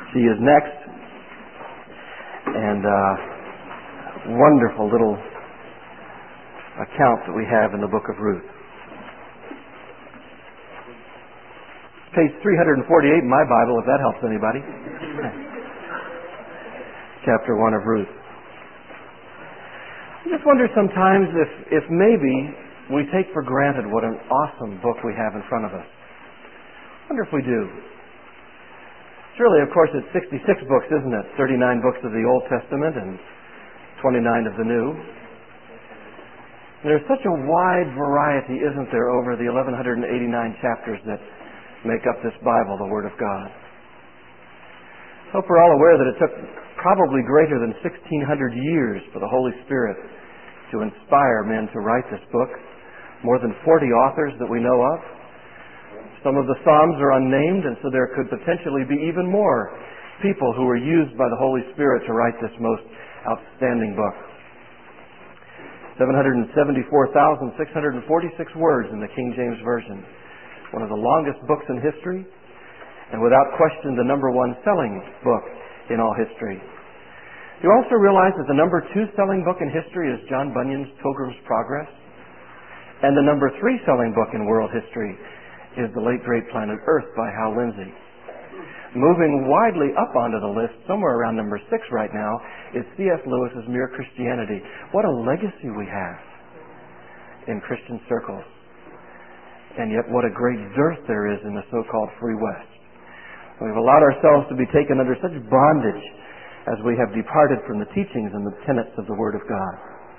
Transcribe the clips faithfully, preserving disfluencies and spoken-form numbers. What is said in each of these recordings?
She is next. And uh, wonderful little account that we have in the book of Ruth. Page three forty-eight in my Bible, if that helps anybody. Chapter one of Ruth. I just wonder sometimes if, if maybe we take for granted what an awesome book we have in front of us. I wonder if we do. Surely, of course, it's sixty-six books, isn't it? thirty-nine books of the Old Testament and twenty-nine of the New. There's such a wide variety, isn't there, over the eleven eighty-nine chapters that make up this Bible, the Word of God. I hope we're all aware that it took probably greater than sixteen hundred years for the Holy Spirit to inspire men to write this book. More than forty authors that we know of. Some of the Psalms are unnamed, and so there could potentially be even more people who were used by the Holy Spirit to write this most outstanding book. seven hundred seventy-four thousand six hundred forty-six words in the King James Version. One of the longest books in history, and without question the number one selling book in all history. You also realize that the number two selling book in history is John Bunyan's Pilgrim's Progress, and the number three selling book in world history is The Late Great Planet Earth by Hal Lindsey. Moving widely up onto the list, somewhere around number six right now, is C S Lewis's Mere Christianity. What a legacy we have in Christian circles. And yet what a great dearth there is in the so-called Free West. We've allowed ourselves to be taken under such bondage as we have departed from the teachings and the tenets of the Word of God.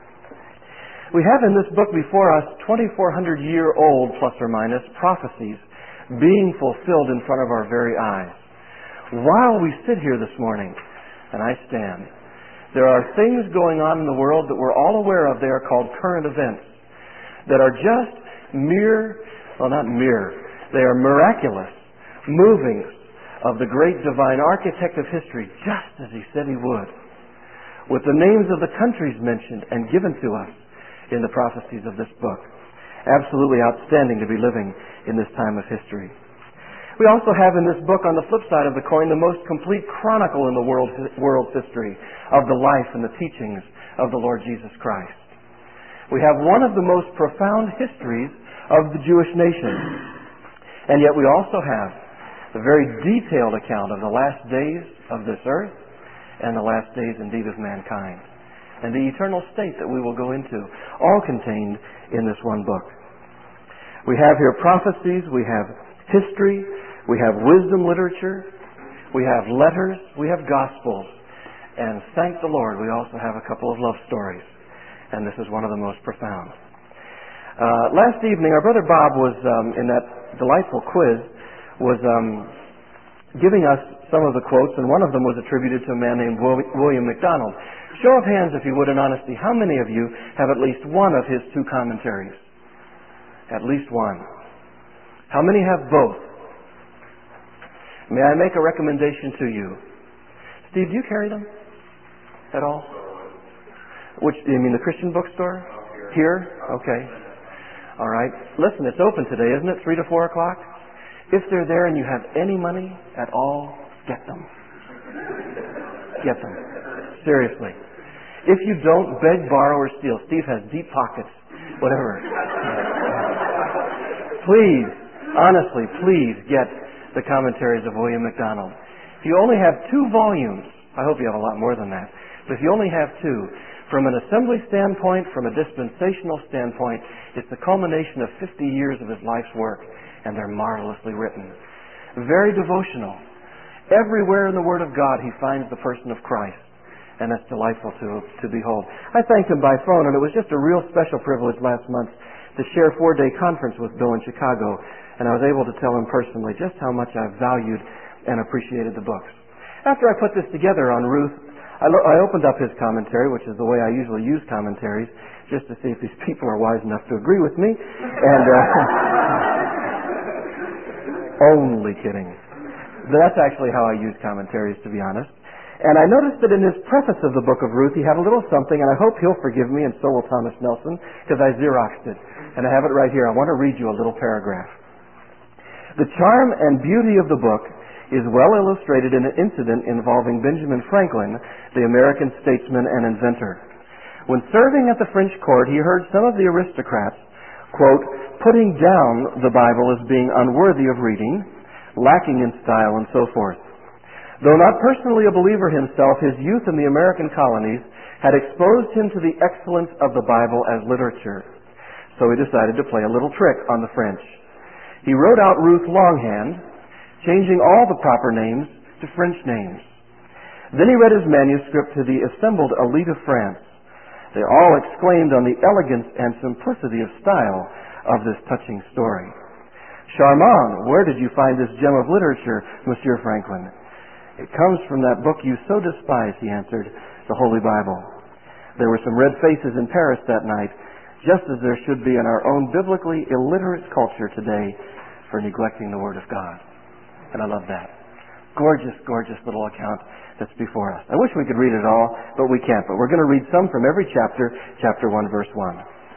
We have in this book before us twenty-four hundred year old, plus or minus, prophecies being fulfilled in front of our very eyes. While we sit here this morning, and I stand, there are things going on in the world that we're all aware of. They are called current events that are just mere, well not mere, they are miraculous movings of the great divine architect of history, just as He said He would, with the names of the countries mentioned and given to us in the prophecies of this book. Absolutely outstanding to be living in this time of history. We also have in this book, on the flip side of the coin, the most complete chronicle in the world, world's history of the life and the teachings of the Lord Jesus Christ. We have one of the most profound histories of the Jewish nation. And yet we also have a very detailed account of the last days of this earth and the last days indeed of mankind, and the eternal state that we will go into, all contained in this one book. We have here prophecies, we have history, we have wisdom literature, we have letters, we have gospels, and thank the Lord, we also have a couple of love stories, and this is one of the most profound. Uh, last evening, our brother Bob was, um, in that delightful quiz, was um, giving us some of the quotes, and one of them was attributed to a man named William MacDonald. Show of hands, if you would, in honesty, how many of you have at least one of his two commentaries? At least one. How many have both? May I make a recommendation to you? Steve, do you carry them at all? Which, you mean the Christian bookstore? Here? Okay. All right. Listen, it's open today, isn't it? Three to four o'clock? If they're there and you have any money at all, get them. Get them. Seriously. If you don't, beg, borrow, or steal. Steve has deep pockets. Whatever. Please, honestly, please get the commentaries of William MacDonald. If you only have two volumes, I hope you have a lot more than that, but if you only have two, from an assembly standpoint, from a dispensational standpoint, it's the culmination of fifty years of his life's work, and they're marvelously written. Very devotional. Everywhere in the Word of God he finds the person of Christ, and that's delightful to, to behold. I thanked him by phone, and it was just a real special privilege last month to share a four-day conference with Bill in Chicago, and I was able to tell him personally just how much I valued and appreciated the books. After I put this together on Ruth, I, lo- I opened up his commentary, which is the way I usually use commentaries, just to see if these people are wise enough to agree with me. And uh, only kidding. That's actually how I use commentaries, to be honest. And I noticed that in his preface of the book of Ruth, he had a little something, and I hope he'll forgive me, and so will Thomas Nelson, because I Xeroxed it. And I have it right here. I want to read you a little paragraph. The charm and beauty of the book is well illustrated in an incident involving Benjamin Franklin, the American statesman and inventor. When serving at the French court, he heard some of the aristocrats, quote, putting down the Bible as being unworthy of reading, lacking in style, and so forth. Though not personally a believer himself, his youth in the American colonies had exposed him to the excellence of the Bible as literature. So he decided to play a little trick on the French. He wrote out Ruth Longhand, changing all the proper names to French names. Then he read his manuscript to the assembled elite of France. They all exclaimed on the elegance and simplicity of style of this touching story. Charmant, where did you find this gem of literature, Monsieur Franklin? It comes from that book you so despise, he answered, the Holy Bible. There were some red faces in Paris that night, just as there should be in our own biblically illiterate culture today for neglecting the Word of God. And I love that. Gorgeous, gorgeous little account that's before us. I wish we could read it all, but we can't. But we're going to read some from every chapter, chapter one, verse one.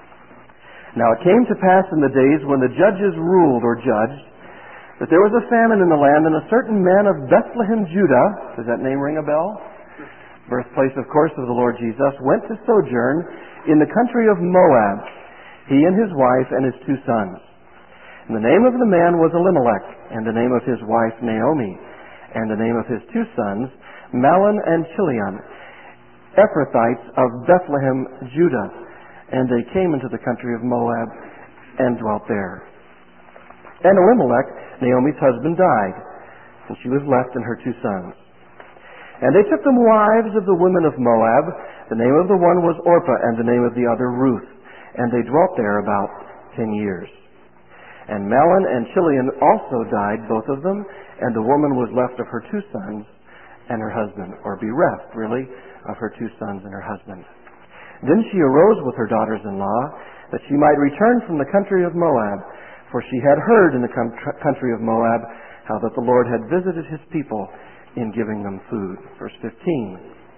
Now it came to pass in the days when the judges ruled or judged that there was a famine in the land, and a certain man of Bethlehem, Judah, does that name ring a bell? Birthplace, of course, of the Lord Jesus, went to sojourn in the country of Moab, he and his wife and his two sons. And the name of the man was Elimelech, and the name of his wife Naomi, and the name of his two sons Mahlon and Chilion, Ephrathites of Bethlehem, Judah. And they came into the country of Moab and dwelt there. And Elimelech, Naomi's husband, died, and she was left and her two sons. And they took them wives of the women of Moab. The name of the one was Orpah, and the name of the other Ruth. And they dwelt there about ten years. And Mahlon and Chilion also died, both of them, and the woman was left of her two sons and her husband, or bereft, really, of her two sons and her husband. Then she arose with her daughters-in-law, that she might return from the country of Moab, for she had heard in the country of Moab how that the Lord had visited his people in giving them food. Verse fifteen.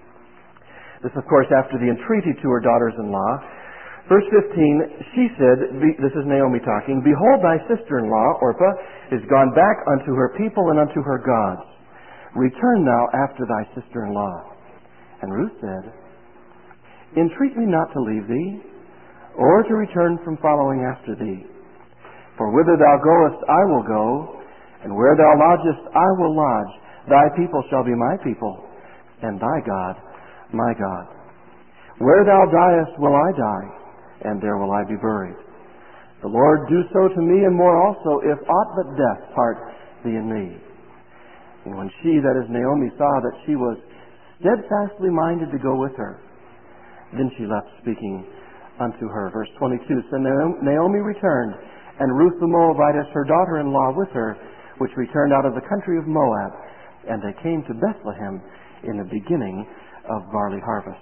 This, of course, after the entreaty to her daughters-in-law. Verse fifteen, she said, this is Naomi talking, behold, thy sister-in-law, Orpah, is gone back unto her people and unto her gods. Return thou after thy sister-in-law. And Ruth said, entreat me not to leave thee, or to return from following after thee. For whither thou goest, I will go, and where thou lodgest, I will lodge. Thy people shall be my people, and thy God, my God. Where thou diest will I die, and there will I be buried. The Lord do so to me, and more also, if aught but death part thee and me. And when she, that is Naomi, saw that she was steadfastly minded to go with her, then she left speaking unto her. Verse twenty-two, so Naomi returned, and Ruth the Moabitess, her daughter-in-law, with her, which returned out of the country of Moab, and they came to Bethlehem in the beginning of barley harvest.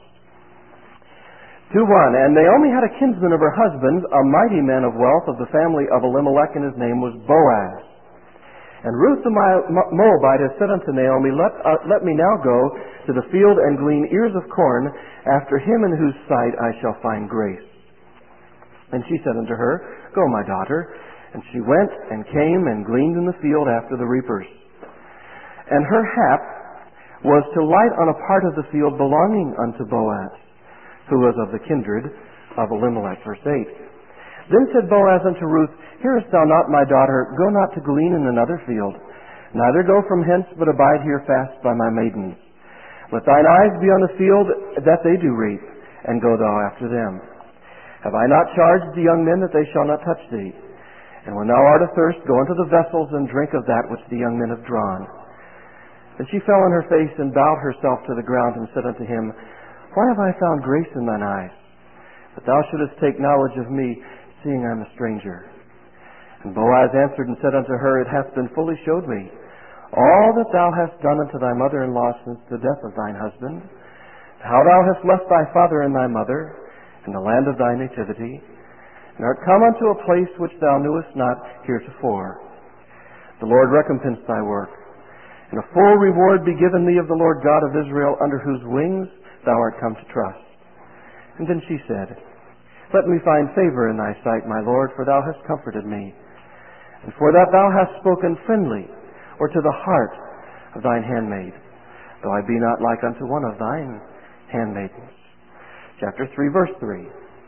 two one, and Naomi had a kinsman of her husband's, a mighty man of wealth of the family of Elimelech, and his name was Boaz. And Ruth the Moabitess said unto Naomi, let, uh, let me now go to the field and glean ears of corn after him in whose sight I shall find grace. And she said unto her, go, my daughter. And she went and came and gleaned in the field after the reapers. And her hap was to light on a part of the field belonging unto Boaz, who was of the kindred of Elimelech. Verse eight. Then said Boaz unto Ruth, hearest thou not, my daughter, go not to glean in another field, neither go from hence, but abide here fast by my maidens. Let thine eyes be on the field that they do reap, and go thou after them. Have I not charged the young men that they shall not touch thee? And when thou art athirst, go into the vessels and drink of that which the young men have drawn. And she fell on her face and bowed herself to the ground and said unto him, why have I found grace in thine eyes, that thou shouldest take knowledge of me, seeing I am a stranger? And Boaz answered and said unto her, it hath been fully showed me, all that thou hast done unto thy mother-in-law since the death of thine husband, how thou hast left thy father and thy mother, in the land of thy nativity, and art come unto a place which thou knewest not heretofore. The Lord recompense thy work, and a full reward be given thee of the Lord God of Israel, under whose wings thou art come to trust. And then she said, let me find favor in thy sight, my Lord, for thou hast comforted me, and for that thou hast spoken friendly, or to the heart, of thine handmaid, though I be not like unto one of thine handmaidens. Chapter three, verse three.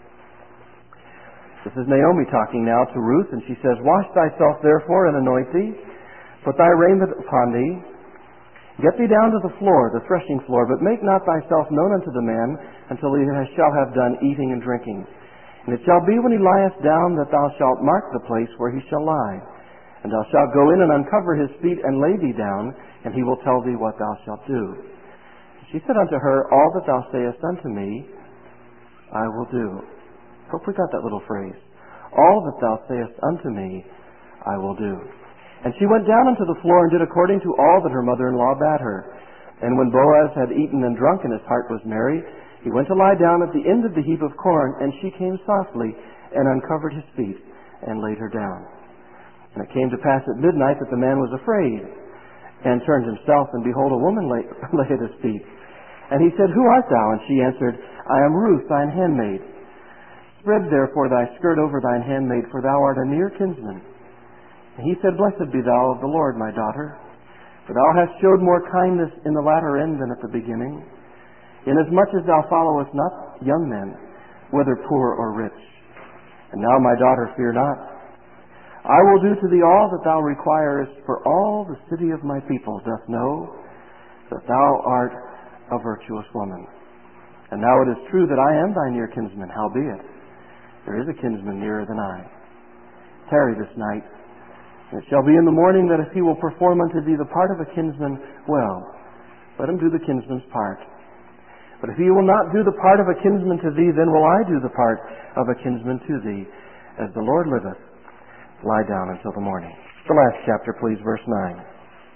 This is Naomi talking now to Ruth, and she says, Wash thyself therefore and anoint thee, put thy raiment upon thee, get thee down to the floor, the threshing floor, but make not thyself known unto the man until he shall have done eating and drinking. And it shall be when he lieth down that thou shalt mark the place where he shall lie. And thou shalt go in and uncover his feet and lay thee down, and he will tell thee what thou shalt do. She said unto her, All that thou sayest unto me, I will do. Hope we got that little phrase. All that thou sayest unto me, I will do. And she went down unto the floor and did according to all that her mother-in-law bade her. And when Boaz had eaten and drunk and his heart was merry, he went to lie down at the end of the heap of corn, and she came softly and uncovered his feet and laid her down. And it came to pass at midnight that the man was afraid and turned himself, and behold, a woman lay, lay at his feet. And he said, Who art thou? And she answered, I am Ruth, thine handmaid. Spread therefore thy skirt over thine handmaid, for thou art a near kinsman. And he said, Blessed be thou of the Lord, my daughter, for thou hast showed more kindness in the latter end than at the beginning, inasmuch as thou followest not young men, whether poor or rich. And now, my daughter, fear not. I will do to thee all that thou requirest, for all the city of my people doth know that thou art a virtuous woman. And now it is true that I am thy near kinsman, howbeit there is a kinsman nearer than I. Tarry this night, and it shall be in the morning that if he will perform unto thee the part of a kinsman, well, let him do the kinsman's part. But if he will not do the part of a kinsman to thee, then will I do the part of a kinsman to thee. As the Lord liveth, lie down until the morning. The last chapter, please, verse nine.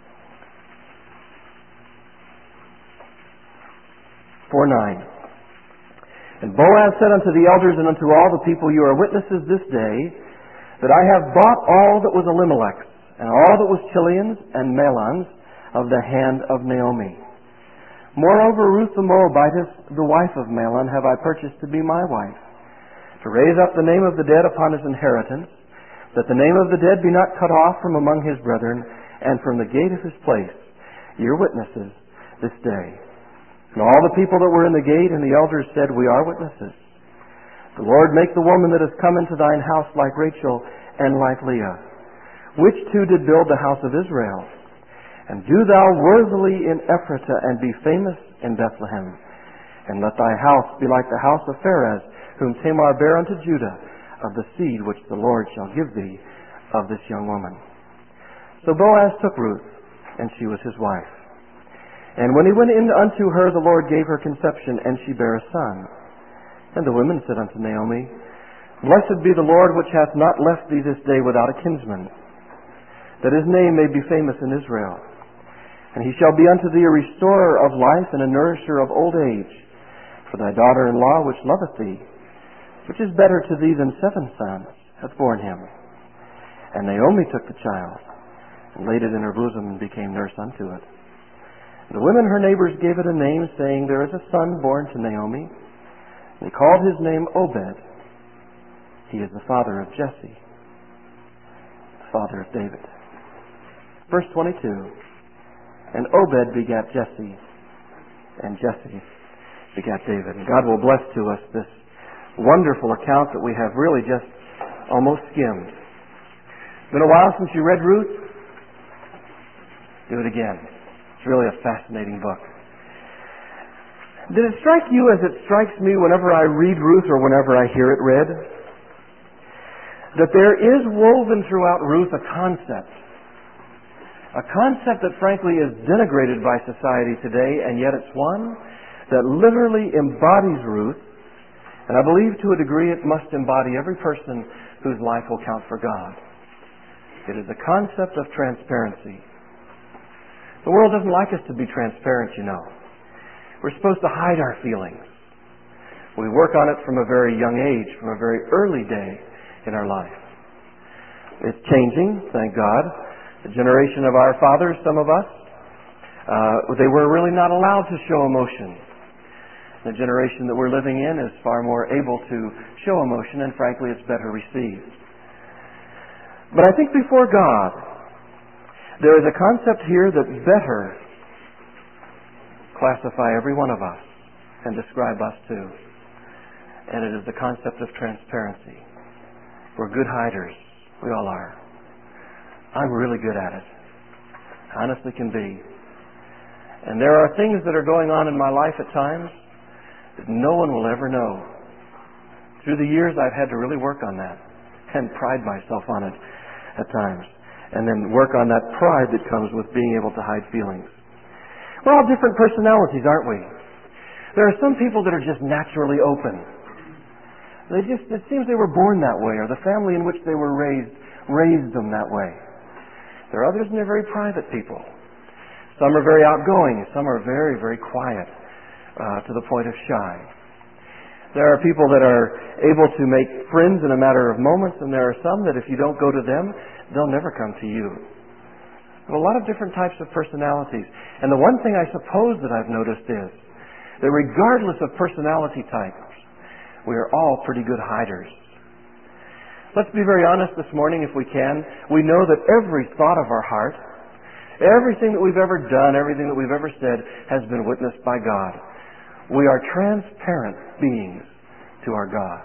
four nine. And Boaz said unto the elders and unto all the people, You are witnesses this day that I have bought all that was Elimelech's, and all that was Chilion's and Mahlon's of the hand of Naomi. Moreover, Ruth the Moabitess, the wife of Mahlon, have I purchased to be my wife, to raise up the name of the dead upon his inheritance, that the name of the dead be not cut off from among his brethren, and from the gate of his place. Ye are witnesses this day. And all the people that were in the gate and the elders said, We are witnesses. The Lord make the woman that has come into thine house like Rachel and like Leah, which two did build the house of Israel. And do thou worthily in Ephratah, and be famous in Bethlehem. And let thy house be like the house of Pharez, whom Tamar bare unto Judah, of the seed which the Lord shall give thee of this young woman. So Boaz took Ruth, and she was his wife. And when he went in unto her, the Lord gave her conception, and she bare a son. And the women said unto Naomi, Blessed be the Lord, which hath not left thee this day without a kinsman, that his name may be famous in Israel. And he shall be unto thee a restorer of life, and a nourisher of old age. For thy daughter-in-law, which loveth thee, which is better to thee than seven sons, hath borne him. And Naomi took the child, and laid it in her bosom, and became nurse unto it. The women, her neighbors, gave it a name, saying, There is a son born to Naomi. And they called his name Obed. He is the father of Jesse, the father of David. Verse twenty-two. And Obed begat Jesse, and Jesse begat David. And God will bless to us this wonderful account that we have really just almost skimmed. It's been a while since you read Ruth? Do it again. It's really a fascinating book. Did it strike you as it strikes me whenever I read Ruth or whenever I hear it read? That there is woven throughout Ruth a concept. A concept that frankly is denigrated by society today, and yet it's one that literally embodies Ruth. And I believe to a degree it must embody every person whose life will count for God. It is the concept of transparency. The world doesn't like us to be transparent, you know. We're supposed to hide our feelings. We work on it from a very young age, from a very early day in our life. It's changing, thank God. The generation of our fathers, some of us, uh, they were really not allowed to show emotion. The generation that we're living in is far more able to show emotion, and frankly, it's better received. But I think before God, There is a concept here that better classify every one of us and describe us too. And it is the concept of transparency. We're good hiders. We all are. I'm really good at it. Honestly can be. And there are things that are going on in my life at times that no one will ever know. Through the years, I've had to really work on that and pride myself on it at times. And then work on that pride that comes with being able to hide feelings. We're all different personalities, aren't we? There are some people that are just naturally open. They just, it seems they were born that way, or the family in which they were raised raised them that way. There are others, and they're very private people. Some are very outgoing. Some are very, very quiet, uh, to the point of shy. There are people that are able to make friends in a matter of moments, and there are some that if you don't go to them, they'll never come to you. There are a lot of different types of personalities. And the one thing I suppose that I've noticed is that regardless of personality types, we are all pretty good hiders. Let's be very honest this morning if we can. We know that every thought of our heart, everything that we've ever done, everything that we've ever said has been witnessed by God. We are transparent beings to our God.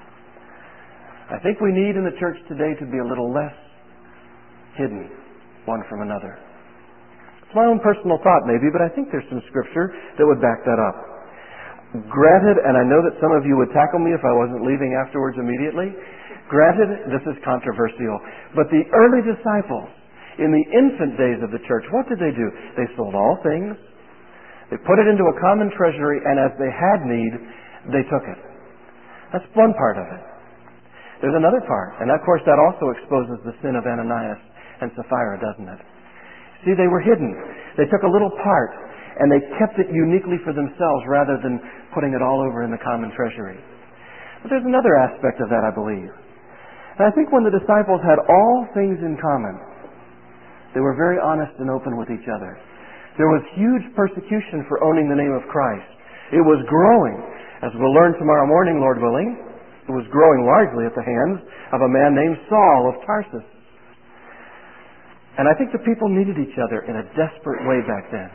I think we need in the church today to be a little less hidden one from another. It's my own personal thought maybe, but I think there's some scripture that would back that up. Granted, and I know that some of you would tackle me if I wasn't leaving afterwards immediately. Granted, this is controversial, but the early disciples in the infant days of the church, what did they do? They sold all things. They put it into a common treasury, and as they had need, they took it. That's one part of it. There's another part, and of course that also exposes the sin of Ananias and Sapphira, doesn't it? See, they were hidden. They took a little part, and they kept it uniquely for themselves rather than putting it all over in the common treasury. But there's another aspect of that, I believe. And I think when the disciples had all things in common, they were very honest and open with each other. There was huge persecution for owning the name of Christ. It was growing. As we'll learn tomorrow morning, Lord willing, it was growing largely at the hands of a man named Saul of Tarsus. And I think the people needed each other in a desperate way back then.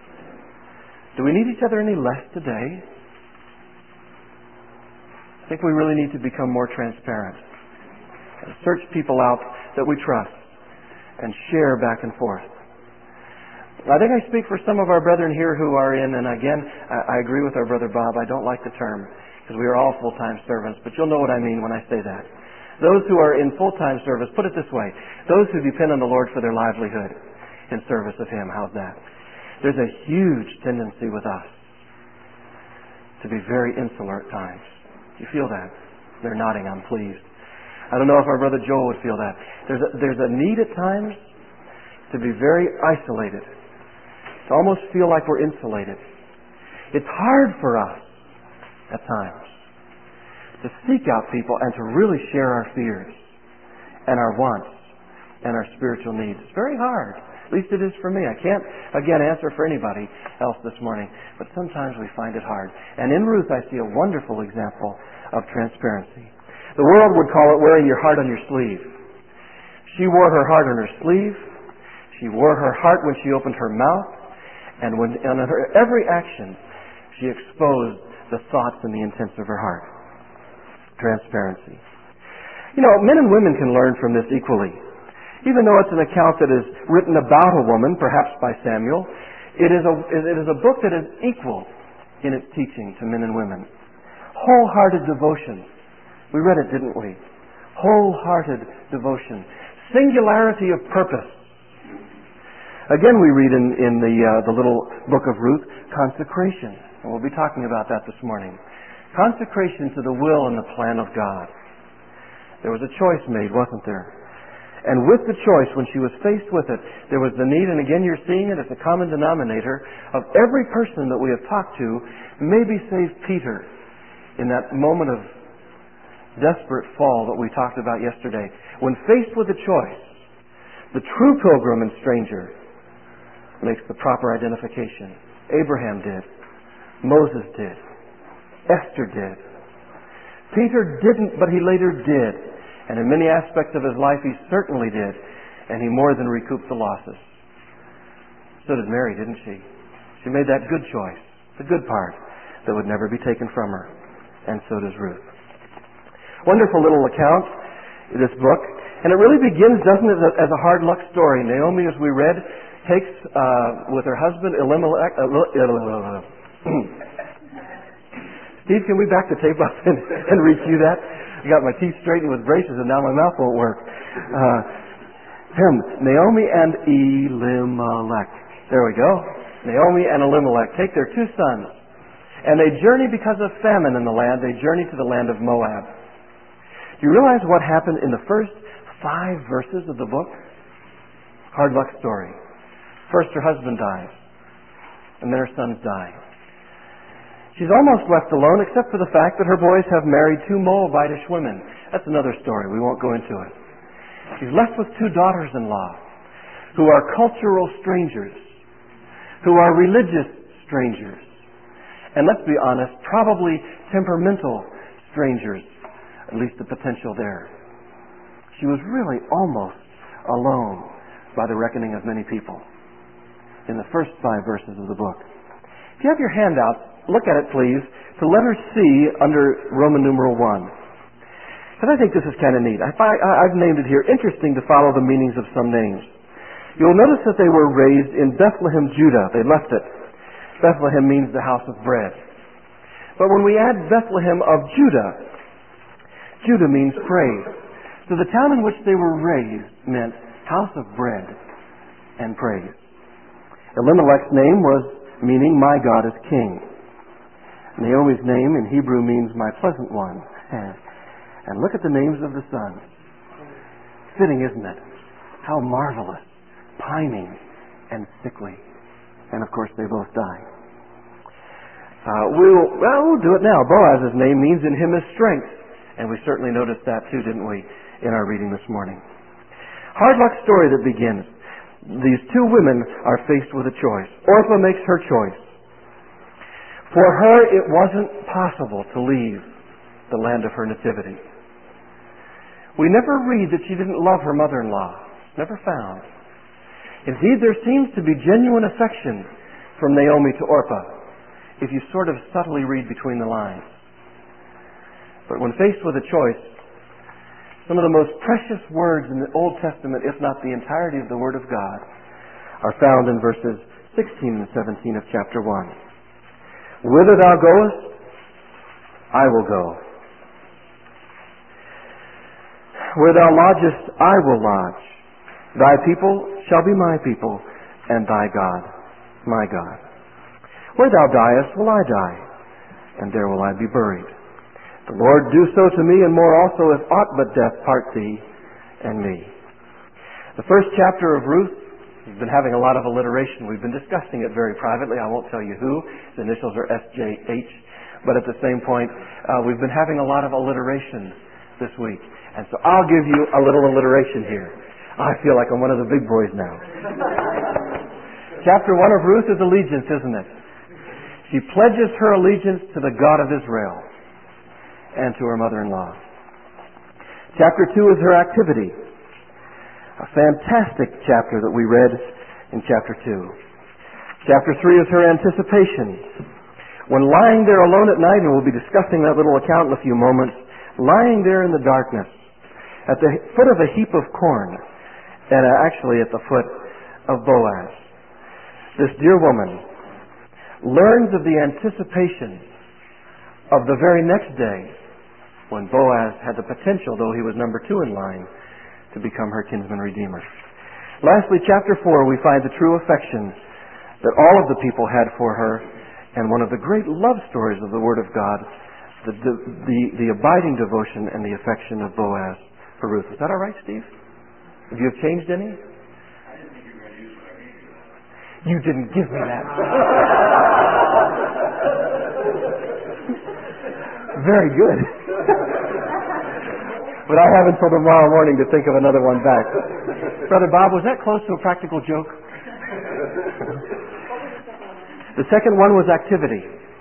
Do we need each other any less today? I think we really need to become more transparent and search people out that we trust and share back and forth. I think I speak for some of our brethren here who are in, and again, I, I agree with our brother Bob. I don't like the term because we are all full-time servants, but you'll know what I mean when I say that. Those who are in full-time service, put it this way, those who depend on the Lord for their livelihood in service of Him. How's that? There's a huge tendency with us to be very insular at times. You feel that? They're nodding. I'm pleased. I don't know if our brother Joel would feel that. There's a, there's a need at times to be very isolated, to almost feel like we're insulated. It's hard for us at times to seek out people and to really share our fears and our wants and our spiritual needs. It's very hard. At least it is for me. I can't, again, answer for anybody else this morning, but sometimes we find it hard. And in Ruth, I see a wonderful example of transparency. The world would call it wearing your heart on your sleeve. She wore her heart on her sleeve. She wore her heart when she opened her mouth. And when, in her every action, she exposed the thoughts and the intents of her heart. Transparency. You know, men and women can learn from this equally. Even though it's an account that is written about a woman, perhaps by Samuel, it is a, it is a book that is equal in its teaching to men and women. Wholehearted devotion. We read it, didn't we? Wholehearted devotion. Singularity of purpose. Again, we read in, in the, uh, the little book of Ruth, consecration. And we'll be talking about that this morning. Consecration to the will and the plan of God. There was a choice made, wasn't there? And with the choice, when she was faced with it, there was the need, and again you're seeing it as a common denominator, of every person that we have talked to, maybe save Peter in that moment of desperate fall that we talked about yesterday. When faced with a choice, the true pilgrim and stranger makes the proper identification. Abraham did. Moses did. Esther did. Peter didn't, but he later did. And in many aspects of his life, he certainly did. and he more than recouped the losses. So did Mary, didn't she? She made that good choice, the good part, that would never be taken from her. And so does Ruth. Wonderful little account in this book. And it really begins, doesn't it, as a hard luck story. Naomi, as we read, takes uh, with her husband Elimelech. Uh, Steve, can we back the tape up and, and recue that? I got my teeth straightened with braces and now my mouth won't work. Uh, him, Naomi and Elimelech. There we go. Naomi and Elimelech take their two sons, and they journey because of famine in the land. They journey to the land of Moab. Do you realize what happened in the first five verses of the book? Hard luck story. First, her husband dies, and then her sons die. She's almost left alone, except for the fact that her boys have married two Moabitish women. That's another story. We won't go into it. She's left with two daughters-in-law who are cultural strangers, who are religious strangers, and let's be honest, probably temperamental strangers, at least the potential there. She was really almost alone by the reckoning of many people in the first five verses of the book. If you have your handout, look at it, please, to letter C under Roman numeral one. Because I think this is kind of neat. I, I, I've named it here, interesting to follow the meanings of some names. You'll notice that they were raised in Bethlehem, Judah. They left it. Bethlehem means the house of bread. But when we add Bethlehem of Judah, Judah means praise. So the town in which they were raised meant house of bread and praise. Elimelech's name was meaning my God is king. Naomi's name in Hebrew means my pleasant one. And look at the names of the sons. Fitting, isn't it? How marvelous. Pining and sickly. And of course they both die. Uh, we'll, well, we'll do it now. Boaz's name means in him is strength. And we certainly noticed that too, didn't we, in our reading this morning. Hard luck story that begins. These two women are faced with a choice. Orpah makes her choice. For her, it wasn't possible to leave the land of her nativity. We never read that she didn't love her mother-in-law. Never found. Indeed, there seems to be genuine affection from Naomi to Orpah, if you sort of subtly read between the lines. But when faced with a choice, some of the most precious words in the Old Testament, if not the entirety of the Word of God, are found in verses sixteen and seventeen of chapter one. Whither thou goest, I will go. Where thou lodgest, I will lodge. Thy people shall be my people, and thy God, my God. Where thou diest, will I die, and there will I be buried. The Lord do so to me, and more also, if aught but death part thee and me. The first chapter of Ruth, we've been having a lot of alliteration. We've been discussing it very privately. I won't tell you who. The initials are S J H. But at the same point, uh, we've been having a lot of alliteration this week. And so I'll give you a little alliteration here. I feel like I'm one of the big boys now. Chapter one of Ruth is allegiance, isn't it? She pledges her allegiance to the God of Israel and to her mother-in-law. Chapter two is her activity. A fantastic chapter that we read in chapter two. Chapter three is her anticipation. When lying there alone at night, and we'll be discussing that little account in a few moments, lying there in the darkness, at the foot of a heap of corn, and actually at the foot of Boaz, this dear woman learns of the anticipation of the very next day when Boaz had the potential, though he was number two in line, to become her kinsman redeemer. Lastly, chapter four, we find the true affection that all of the people had for her, and one of the great love stories of the Word of God, the, the, the, the abiding devotion and the affection of Boaz for Ruth. Is that all right, Steve? Have you changed any? You didn't give me that. Very good. But I have until tomorrow morning to think of another one back. Brother Bob, was that close to a practical joke? The second one was activity.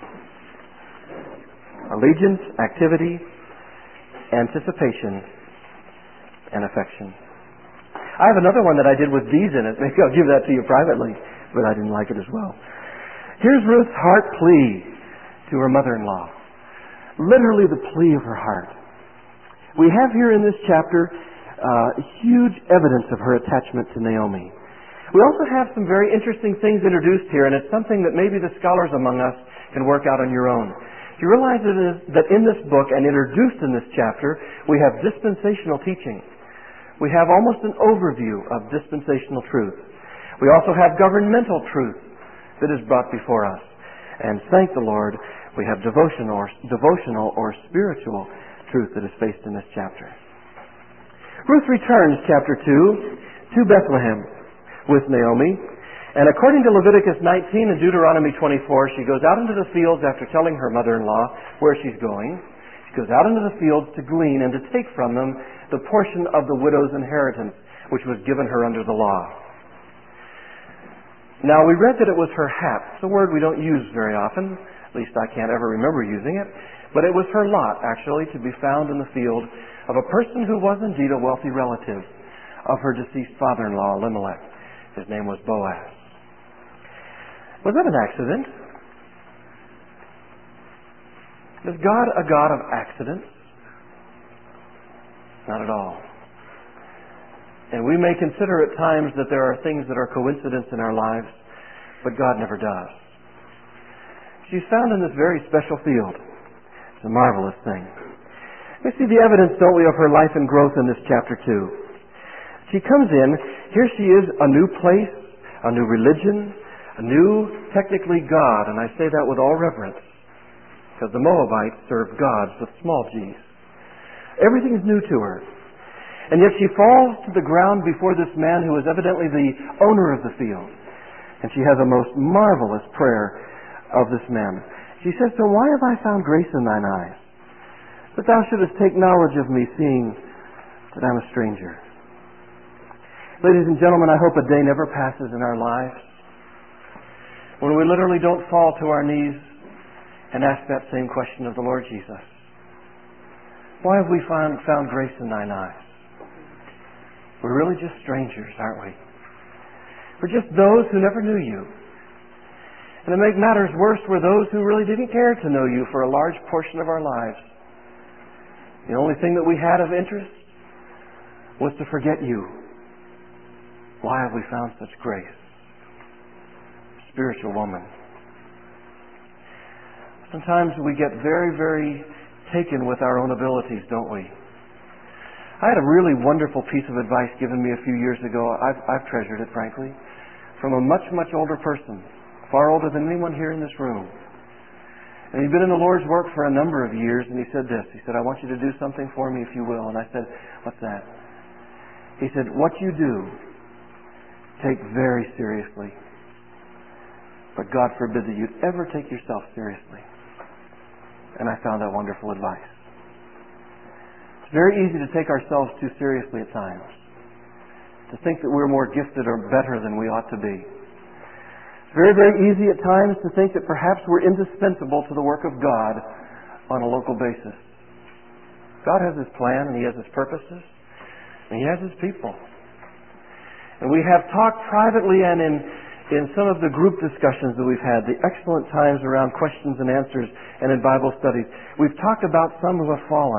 Allegiance, activity, anticipation, and affection. I have another one that I did with bees in it. Maybe I'll give that to you privately, but I didn't like it as well. Here's Ruth's heart plea to her mother-in-law. Literally the plea of her heart. We have here in this chapter uh, huge evidence of her attachment to Naomi. We also have some very interesting things introduced here, and it's something that maybe the scholars among us can work out on your own. You realize that in this book and introduced in this chapter, we have dispensational teaching. We have almost an overview of dispensational truth. We also have governmental truth that is brought before us. And thank the Lord, we have devotional or, devotional or spiritual truth that is faced in this chapter. Ruth returns, chapter two, to Bethlehem with Naomi. And according to Leviticus nineteen and Deuteronomy twenty-four, she goes out into the fields after telling her mother-in-law where she's going. She goes out into the fields to glean and to take from them the portion of the widow's inheritance, which was given her under the law. Now, we read that it was her hap. It's a word we don't use very often. At least I can't ever remember using it. But it was her lot, actually, to be found in the field of a person who was indeed a wealthy relative of her deceased father-in-law, Elimelech. His name was Boaz. Was that an accident? Is God a God of accidents? Not at all. And we may consider at times that there are things that are coincidence in our lives, but God never does. She's found in this very special field. It's a marvelous thing. We see the evidence, don't we, of her life and growth in this chapter two. She comes in, here she is, a new place, a new religion, a new, technically, God, and I say that with all reverence, because the Moabites served gods with small g's. Everything is new to her. And yet she falls to the ground before this man who is evidently the owner of the field. And she has a most marvelous prayer of this man. She says to him, "Why have I found grace in thine eyes, that thou shouldest take knowledge of me, seeing that I'm a stranger?" Ladies and gentlemen, I hope a day never passes in our lives when we literally don't fall to our knees and ask that same question of the Lord Jesus. Why have we found, found grace in thine eyes? We're really just strangers, aren't we? We're just those who never knew you. And to make matters worse, we're those who really didn't care to know you for a large portion of our lives. The only thing that we had of interest was to forget you. Why have we found such grace? Spiritual woman. Sometimes we get very, very taken with our own abilities, don't we? I had a really wonderful piece of advice given me a few years ago. I've, I've treasured it, frankly, from a much, much older person, far older than anyone here in this room. And he'd been in the Lord's work for a number of years, and he said this. He said, "I want you to do something for me, if you will." And I said, "What's that?" He said, "What you do, take very seriously. But God forbid that you'd ever take yourself seriously." And I found that wonderful advice. It's very easy to take ourselves too seriously at times, to think that we're more gifted or better than we ought to be. It's very, very easy at times to think that perhaps we're indispensable to the work of God on a local basis. God has His plan and He has His purposes and He has His people. And we have talked privately and in in some of the group discussions that we've had, the excellent times around questions and answers and in Bible studies, we've talked about some who have fallen.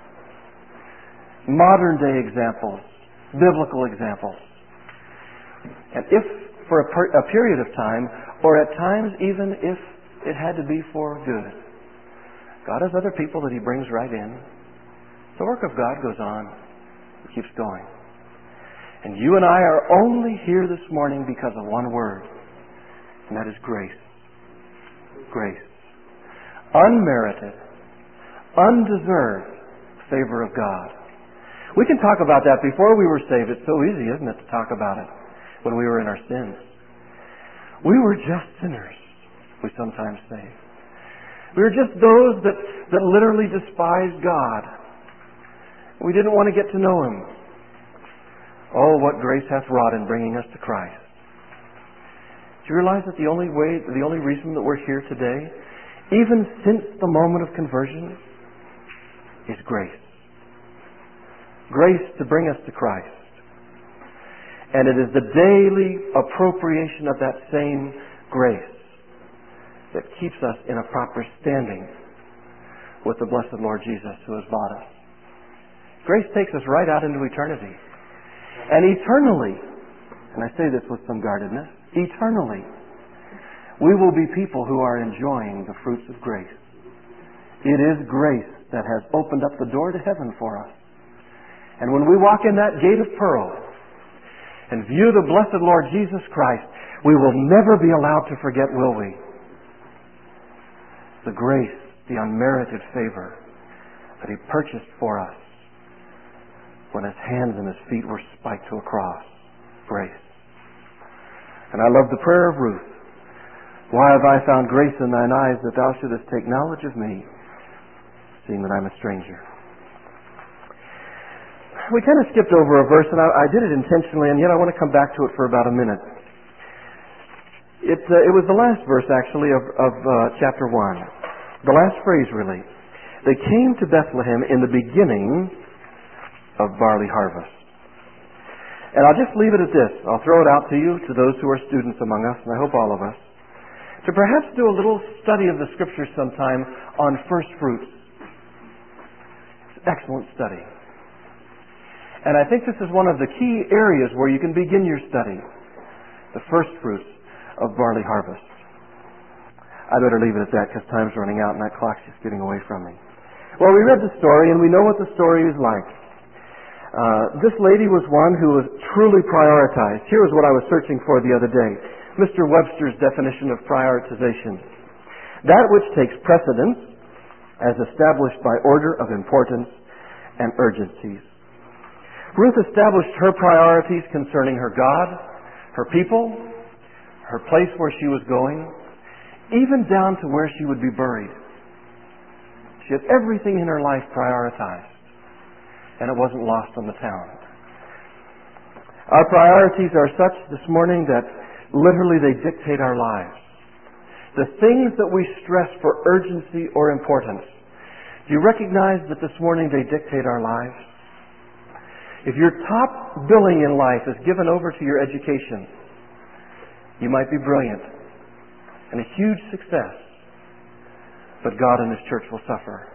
Modern day examples, biblical examples. And if for a, per, a period of time, or at times even if it had to be for good, God has other people that He brings right in. The work of God goes on. It keeps going. And you and I are only here this morning because of one word, and that is grace. Grace. Unmerited, undeserved favor of God. We can talk about that before we were saved. It's so easy, isn't it, to talk about it when we were in our sins. We were just sinners, we sometimes say. We were just those that, that literally despised God. We didn't want to get to know Him. Oh, what grace hath wrought in bringing us to Christ. Do you realize that the only way, the only reason that we're here today, even since the moment of conversion, is grace. Grace to bring us to Christ. And it is the daily appropriation of that same grace that keeps us in a proper standing with the blessed Lord Jesus who has bought us. Grace takes us right out into eternity. And eternally, and I say this with some guardedness, eternally, we will be people who are enjoying the fruits of grace. It is grace that has opened up the door to heaven for us. And when we walk in that gate of pearl and view the blessed Lord Jesus Christ, we will never be allowed to forget, will we? The grace, the unmerited favor that He purchased for us when His hands and His feet were spiked to a cross. Grace. And I love the prayer of Ruth. Why have I found grace in thine eyes that thou shouldest take knowledge of me, seeing that I'm a stranger? We kind of skipped over a verse, and I, I did it intentionally, and yet I want to come back to it for about a minute. It, uh, it was the last verse, actually, of, of uh, chapter one. The last phrase, really. They came to Bethlehem in the beginning of barley harvest. And I'll just leave it at this. I'll throw it out to you, to those who are students among us, and I hope all of us, to perhaps do a little study of the Scriptures sometime on first fruits. It's an excellent study. And I think this is one of the key areas where you can begin your study. The first fruits of barley harvest. I better leave it at that because time's running out and that clock's just getting away from me. Well, we read the story and we know what the story is like. Uh, this lady was one who was truly prioritized. Here is what I was searching for the other day. Mister Webster's definition of prioritization. That which takes precedence as established by order of importance and urgencies. Ruth established her priorities concerning her God, her people, her place where she was going, even down to where she would be buried. She had everything in her life prioritized, and it wasn't lost on the town. Our priorities are such this morning that literally they dictate our lives. The things that we stress for urgency or importance, do you recognize that this morning they dictate our lives? If your top billing in life is given over to your education, you might be brilliant and a huge success, but God and His church will suffer.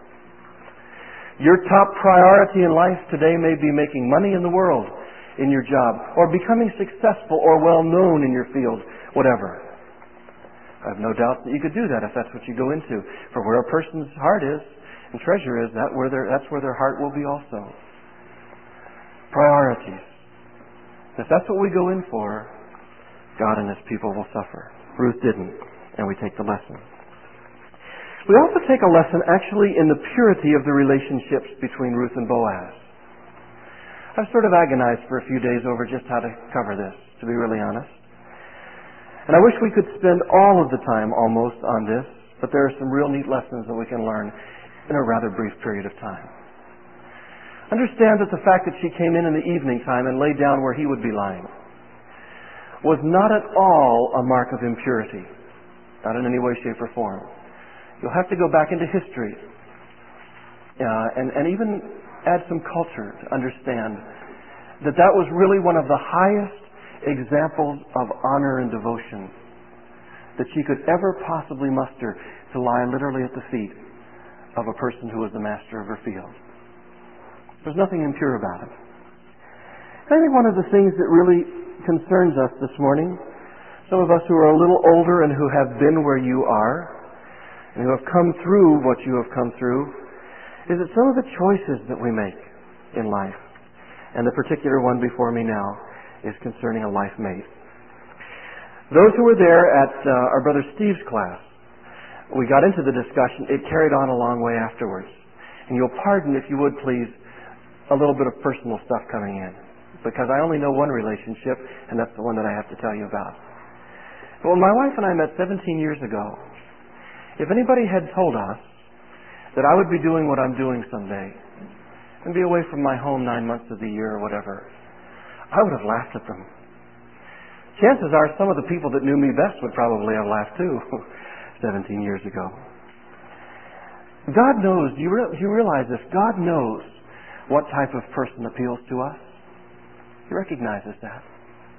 Your top priority in life today may be making money in the world, in your job, or becoming successful or well known in your field, whatever. I have no doubt that you could do that if that's what you go into. For where a person's heart is and treasure is, that where their, that's where their heart will be also. Priorities. If that's what we go in for, God and His people will suffer. Ruth didn't, and we take the lesson. We also take a lesson actually in the purity of the relationships between Ruth and Boaz. I've sort of agonized for a few days over just how to cover this, to be really honest. And I wish we could spend all of the time almost on this, but there are some real neat lessons that we can learn in a rather brief period of time. Understand that the fact that she came in in the evening time and lay down where he would be lying was not at all a mark of impurity. Not in any way, shape, or form. You'll have to go back into history uh, and, and even add some culture to understand that that was really one of the highest examples of honor and devotion that she could ever possibly muster, to lie literally at the feet of a person who was the master of her field. There's nothing impure about it. I think one of the things that really concerns us this morning, some of us who are a little older and who have been where you are, and who have come through what you have come through, is that some of the choices that we make in life, and the particular one before me now, is concerning a life mate. Those who were there at uh, our brother Steve's class, we got into the discussion. It carried on a long way afterwards. And you'll pardon, if you would please, a little bit of personal stuff coming in, because I only know one relationship, and that's the one that I have to tell you about. But when my wife and I met seventeen years ago, if anybody had told us that I would be doing what I'm doing someday and be away from my home nine months of the year or whatever, I would have laughed at them. Chances are some of the people that knew me best would probably have laughed too seventeen years ago. God knows, do you, re- do you realize this? God knows what type of person appeals to us. He recognizes that.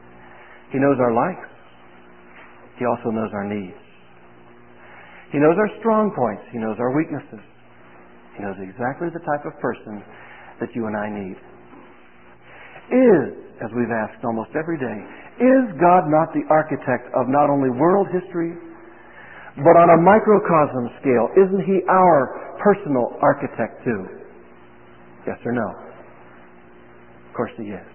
He knows our likes. He also knows our needs. He knows our strong points. He knows our weaknesses. He knows exactly the type of person that you and I need. Is, as we've asked almost every day, is God not the architect of not only world history, but on a microcosm scale, isn't He our personal architect too? Yes or no? Of course He is.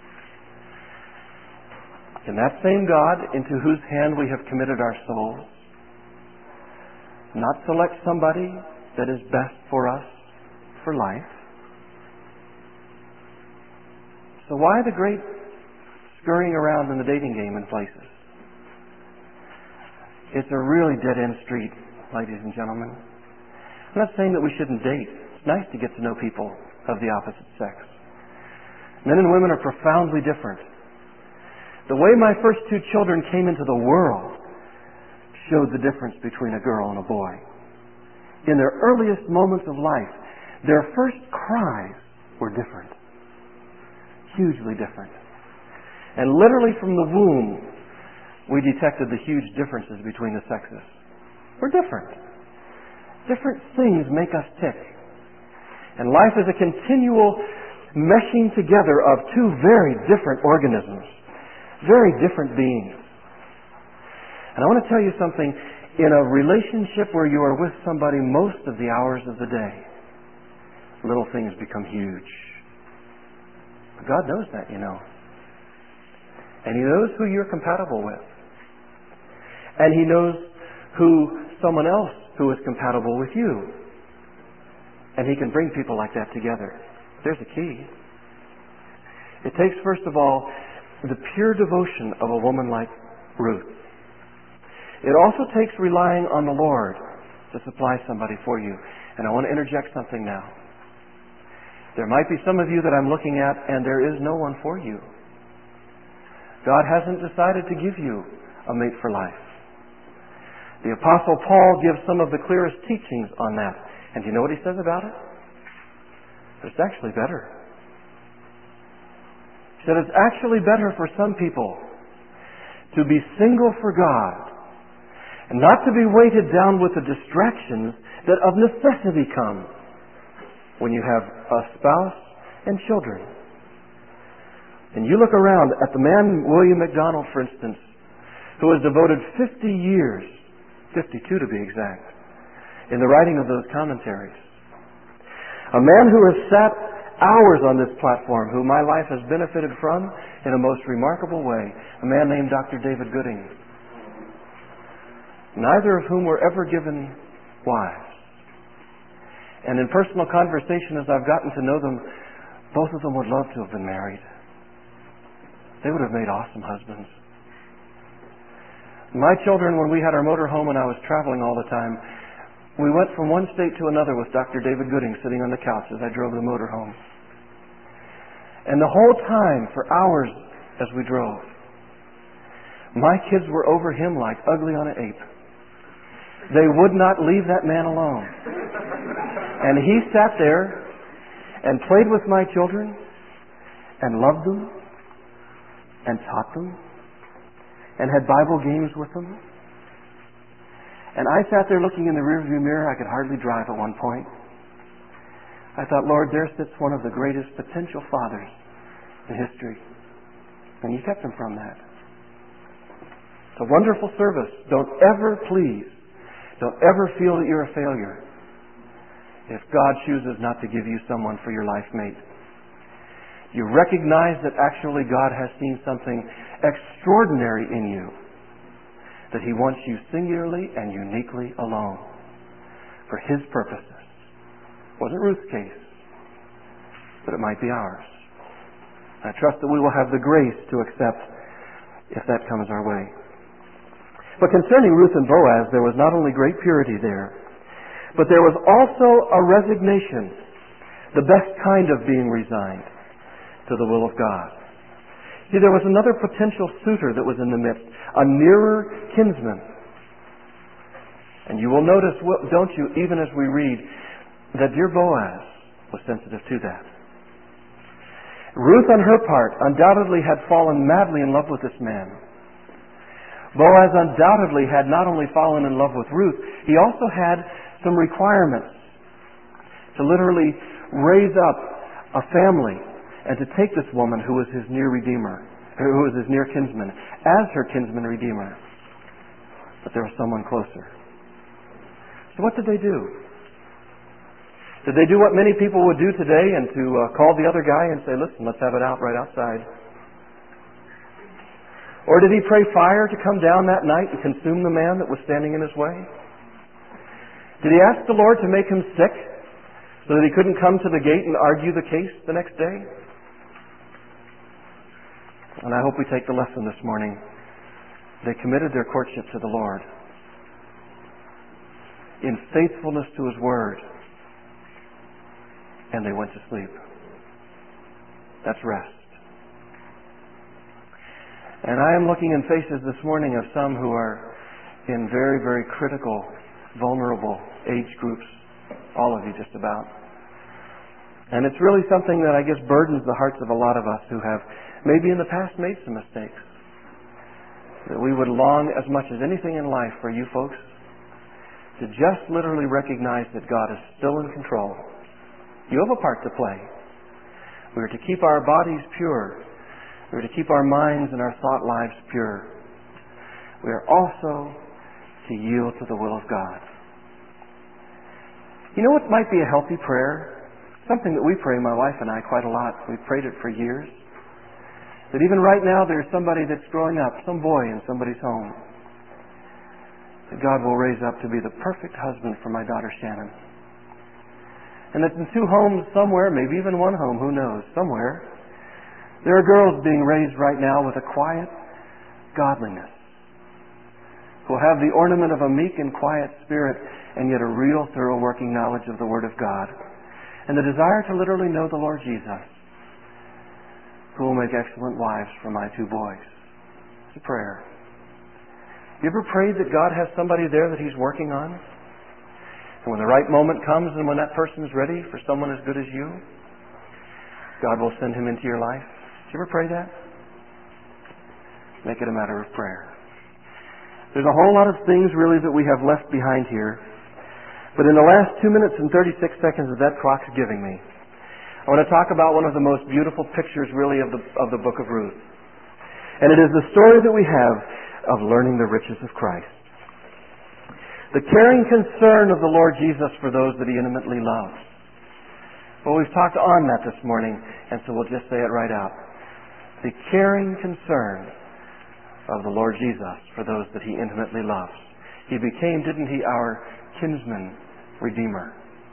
Can that same God into whose hand we have committed our souls not select somebody that is best for us for life? So why the great scurrying around in the dating game in places? It's a really dead-end street, ladies and gentlemen. I'm not saying that we shouldn't date. It's nice to get to know people of the opposite sex. Men and women are profoundly different. The way my first two children came into the world showed the difference between a girl and a boy. In their earliest moments of life, their first cries were different. Hugely different. And literally from the womb, we detected the huge differences between the sexes. We're different. Different things make us tick. And life is a continual meshing together of two very different organisms. Very different beings. And I want to tell you something. In a relationship where you are with somebody most of the hours of the day, little things become huge. But God knows that, you know. And He knows who you're compatible with. And He knows who someone else who is compatible with you. And He can bring people like that together. There's a key. It takes, first of all, the pure devotion of a woman like Ruth. It also takes relying on the Lord to supply somebody for you. And I want to interject something now. There might be some of you that I'm looking at and there is no one for you. God hasn't decided to give you a mate for life. The Apostle Paul gives some of the clearest teachings on that. And do you know what he says about it? It's actually better. He said it's actually better for some people to be single for God and not to be weighted down with the distractions that of necessity come when you have a spouse and children. And you look around at the man, William MacDonald, for instance, who has devoted fifty years, fifty-two to be exact, in the writing of those commentaries. A man who has sat hours on this platform, who my life has benefited from in a most remarkable way, a man named Doctor David Gooding. Neither of whom were ever given wives. And in personal conversation, as I've gotten to know them, both of them would love to have been married. They would have made awesome husbands. My children, when we had our motor home and I was traveling all the time, we went from one state to another with Doctor David Gooding sitting on the couch as I drove the motor home. And the whole time, for hours as we drove, my kids were over him like ugly on an ape. They would not leave that man alone. And he sat there and played with my children and loved them and taught them and had Bible games with them. And I sat there looking in the rearview mirror. I could hardly drive at one point. I thought, Lord, there sits one of the greatest potential fathers in history. And you kept him from that. It's a wonderful service. Don't ever, please, don't ever feel that you're a failure if God chooses not to give you someone for your life mate. You recognize that actually God has seen something extraordinary in you, that He wants you singularly and uniquely alone for His purposes. It wasn't Ruth's case, but it might be ours. I trust that we will have the grace to accept if that comes our way. But concerning Ruth and Boaz, there was not only great purity there, but there was also a resignation, the best kind of being resigned to the will of God. See, there was another potential suitor that was in the midst, a nearer kinsman. And you will notice, don't you, even as we read, that dear Boaz was sensitive to that. Ruth, on her part, undoubtedly had fallen madly in love with this man. Boaz undoubtedly had not only fallen in love with Ruth, he also had some requirements to literally raise up a family and to take this woman who was his near redeemer, who was his near kinsman, as her kinsman redeemer. But there was someone closer. So what did they do? Did they do what many people would do today and to uh, call the other guy and say, listen, let's have it out right outside? Or did he pray fire to come down that night and consume the man that was standing in his way? Did he ask the Lord to make him sick so that he couldn't come to the gate and argue the case the next day? And I hope we take the lesson this morning. They committed their courtship to the Lord in faithfulness to His Word, and they went to sleep. That's rest. And I am looking in faces this morning of some who are in very, very critical, vulnerable age groups, all of you just about. And it's really something that I guess burdens the hearts of a lot of us who have maybe in the past made some mistakes. That we would long as much as anything in life for you folks to just literally recognize that God is still in control. You have a part to play. We are to keep our bodies pure. We are to keep our minds and our thought lives pure. We are also to yield to the will of God. You know what might be a healthy prayer? Something that we pray, my wife and I, quite a lot. We've prayed it for years. That even right now there's somebody that's growing up, some boy in somebody's home. That God will raise up to be the perfect husband for my daughter Shannon. And that in two homes somewhere, maybe even one home, who knows, somewhere, there are girls being raised right now with a quiet godliness, who will have the ornament of a meek and quiet spirit and yet a real thorough working knowledge of the Word of God, and the desire to literally know the Lord Jesus, who will make excellent wives for my two boys. It's a prayer. You ever prayed that God has somebody there that He's working on? And when the right moment comes and when that person is ready for someone as good as you, God will send him into your life? Did you ever pray that? Make it a matter of prayer. There's a whole lot of things really that we have left behind here. But in the last two minutes and thirty-six seconds that that clock's giving me, I want to talk about one of the most beautiful pictures really of the, of the book of Ruth. And it is the story that we have of learning the riches of Christ. The caring concern of the Lord Jesus for those that He intimately loves. Well, we've talked on that this morning, and so we'll just say it right out. The caring concern of the Lord Jesus for those that He intimately loves. He became, didn't He, our kinsman redeemer.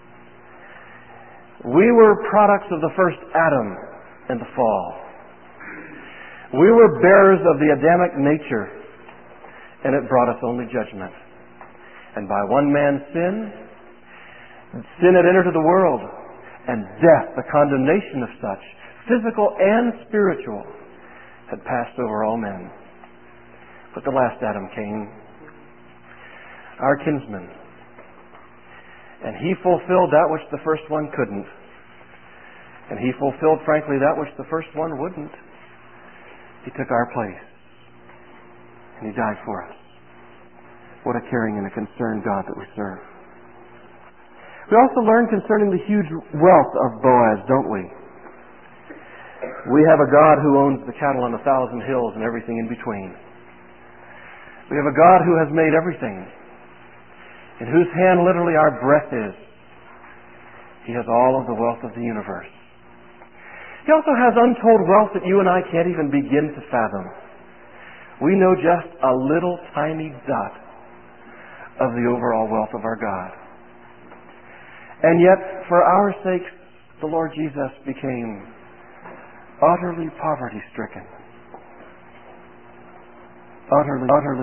We were products of the first Adam in the fall. We were bearers of the Adamic nature, and it brought us only judgment. And by one man's sin, sin had entered the world, and death, the condemnation of such, physical and spiritual, had passed over all men. But the last Adam came, our kinsman, and He fulfilled that which the first one couldn't. And He fulfilled, frankly, that which the first one wouldn't. He took our place, and He died for us. What a caring and a concerned God that we serve. We also learn concerning the huge wealth of Boaz, don't we? We have a God who owns the cattle on a thousand hills and everything in between. We have a God who has made everything, in whose hand literally our breath is. He has all of the wealth of the universe. He also has untold wealth that you and I can't even begin to fathom. We know just a little tiny dot of the overall wealth of our God. And yet, for our sakes, the Lord Jesus became utterly poverty-stricken. Utterly, utterly